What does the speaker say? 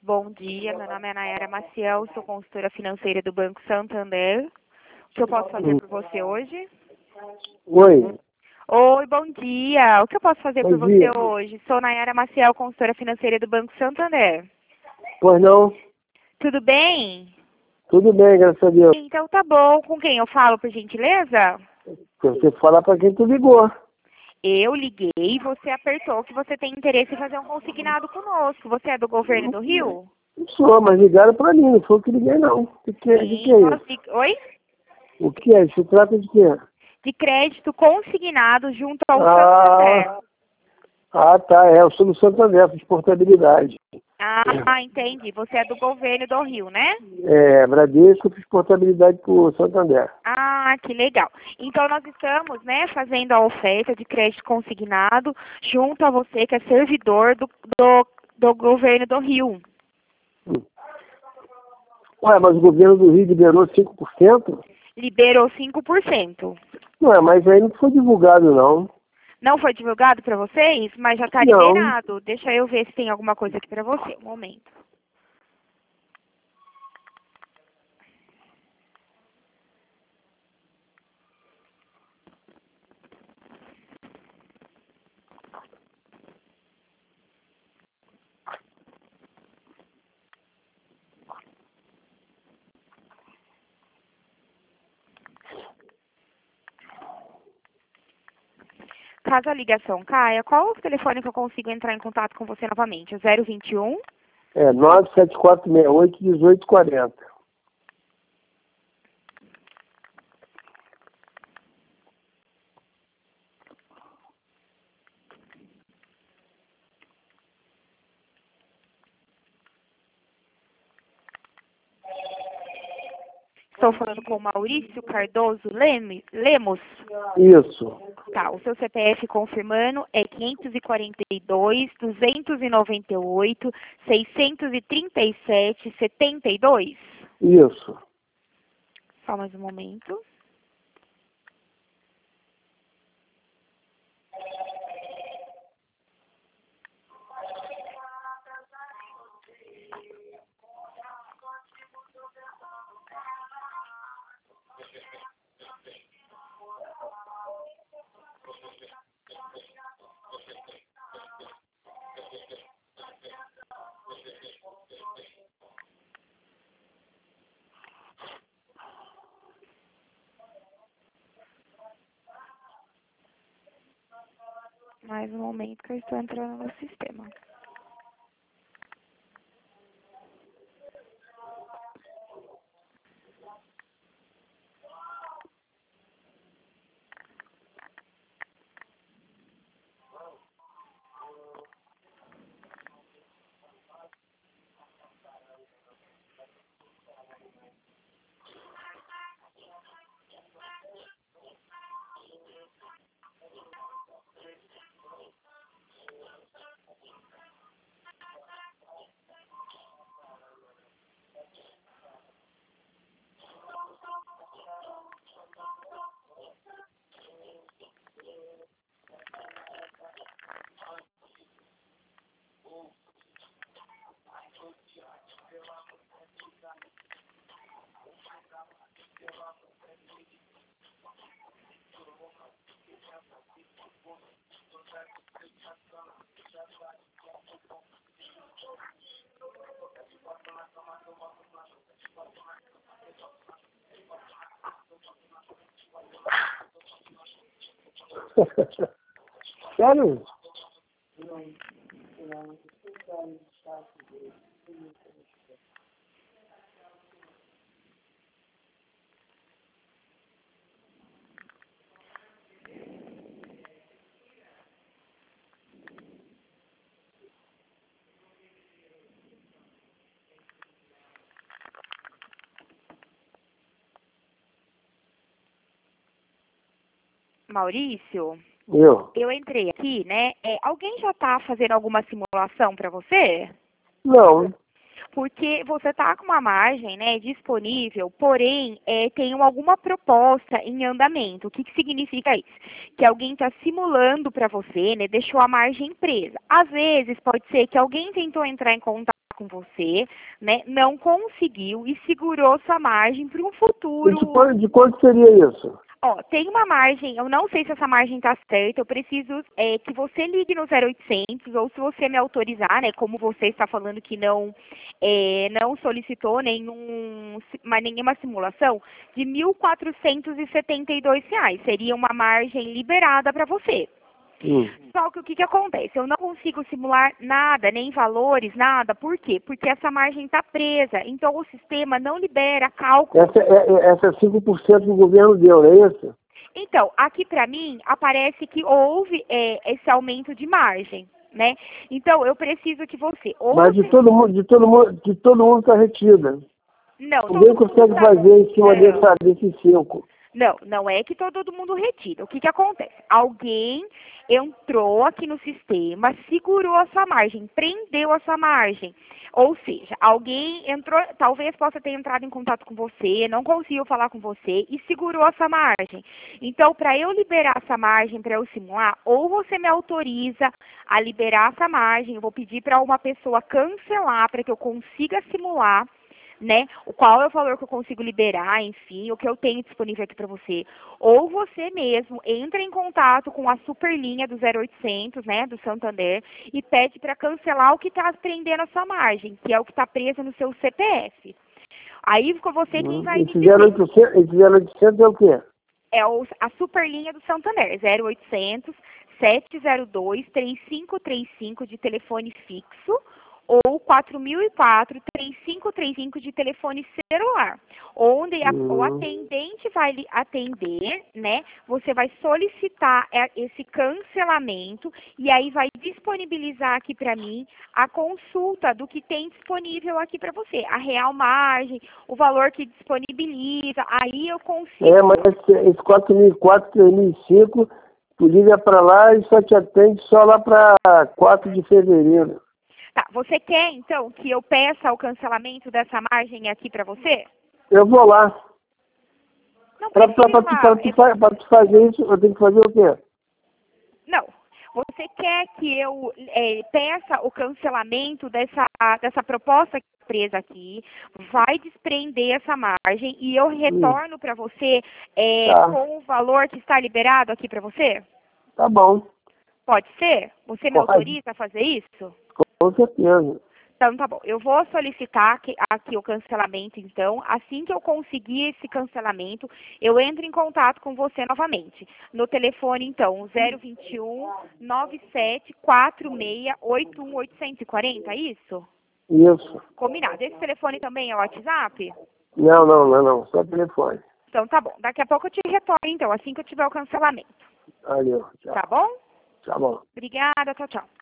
Bom dia, meu nome é Nayara Maciel, sou consultora financeira do Banco Santander. O que eu posso fazer por você hoje? Oi, Oi, bom dia. O que eu posso fazer por bom dia. você hoje? Sou Nayara Maciel, consultora financeira do Banco Santander. Pois não? Tudo bem? Tudo bem, graças a Deus. Então tá bom. Com quem eu falo, por gentileza? Você fala para quem tu ligou. Eu liguei e você apertou que você tem interesse em fazer um consignado conosco. Você é do governo do Rio? Não sou, mas ligaram para mim, não foi eu que liguei não. De que é Sim. isso? Oi? O que é? Se trata de quê? De crédito consignado junto ao Santander. Tá, eu sou do Santander, fiz portabilidade. Ah, entendi. Você é do governo do Rio, né? Bradesco, fiz portabilidade pro Santander. Ah, que legal. Então, nós estamos, né, fazendo a oferta de crédito consignado junto a você, que é servidor do governo do Rio. Ué, mas o governo do Rio liberou 5%? Liberou 5%. Ué, mas aí não foi divulgado não. Não foi divulgado para vocês, mas já está Não. liberado. Deixa eu ver se tem alguma coisa aqui para você. Um momento. Caso a ligação caia, qual o telefone que eu consigo entrar em contato com você novamente? O 021? 97468-1840. Estou falando com o Maurício Cardoso Lemos. Isso. Tá, o seu CPF confirmando é 542, 298, 637, 72. Isso. Só mais um momento. Mais um momento que eu estou entrando no sistema. Sério? Maurício, Eu? eu entrei aqui, né? Alguém já está fazendo alguma simulação para você? Não. Porque você está com uma margem, né, disponível, porém tem alguma proposta em andamento. O que significa isso? Que alguém está simulando para você, né, deixou a margem presa. Às vezes pode ser que alguém tentou entrar em contato com você, né? Não conseguiu e segurou sua margem para um futuro. De quanto seria isso? Ó, tem uma margem, eu não sei se essa margem está certa, eu preciso que você ligue no 0800, ou se você me autorizar, né, como você está falando que não solicitou nenhuma simulação, de R$ 1.472, seria uma margem liberada para você. Só que o que acontece? Eu não consigo simular nada, nem valores, nada. Por quê? Porque essa margem está presa. Então, o sistema não libera cálculo. Essa 5% que o governo deu, não é isso? Então, aqui para mim, aparece que houve esse aumento de margem, né? Então, eu preciso que você... Mas de todo mundo está retida. Não, ninguém consegue fazer em cima desses 5. Não é que todo mundo retira. O que acontece? Alguém entrou aqui no sistema, segurou a sua margem, prendeu a sua margem. Ou seja, alguém entrou, talvez possa ter entrado em contato com você, não conseguiu falar com você e segurou a sua margem. Então, para eu liberar essa margem, para eu simular, ou você me autoriza a liberar essa margem, eu vou pedir para uma pessoa cancelar para que eu consiga simular, né? Qual é o valor que eu consigo liberar, enfim, o que eu tenho disponível aqui para você. Ou você mesmo entra em contato com a superlinha do 0800, né, do Santander, e pede para cancelar o que está prendendo a sua margem, que é o que está preso no seu CPF. Aí ficou você quem vai me dizer. Esse 0800 é o quê? É a superlinha do Santander, 0800 702 3535 de telefone fixo, ou 4004-3535 de telefone celular, onde o atendente vai lhe atender, né? Você vai solicitar esse cancelamento e aí vai disponibilizar aqui para mim a consulta do que tem disponível aqui para você, a real margem, o valor que disponibiliza, aí eu consigo... mas esse 4.004, 3.005, tu liga para lá e só te atende só lá para 4 de fevereiro. Tá, você quer, então, que eu peça o cancelamento dessa margem aqui para você? Eu vou lá. Não Para tu fazer isso, eu tenho que fazer o quê? Não. Você quer que eu peça o cancelamento dessa proposta presa aqui, vai desprender essa margem e eu retorno para você com o valor que está liberado aqui para você? Tá bom. Pode ser? Você me autoriza a fazer isso? Com certeza. Então, tá bom. Eu vou solicitar aqui o cancelamento, então. Assim que eu conseguir esse cancelamento, eu entro em contato com você novamente. No telefone, então, 021 9746 81840, é isso? Isso. Combinado. Esse telefone também é o WhatsApp? Não. Só telefone. Então, tá bom. Daqui a pouco eu te retorno, então, assim que eu tiver o cancelamento. Valeu. Tchau. Tá bom? Tá bom. Obrigada. Tchau, tchau.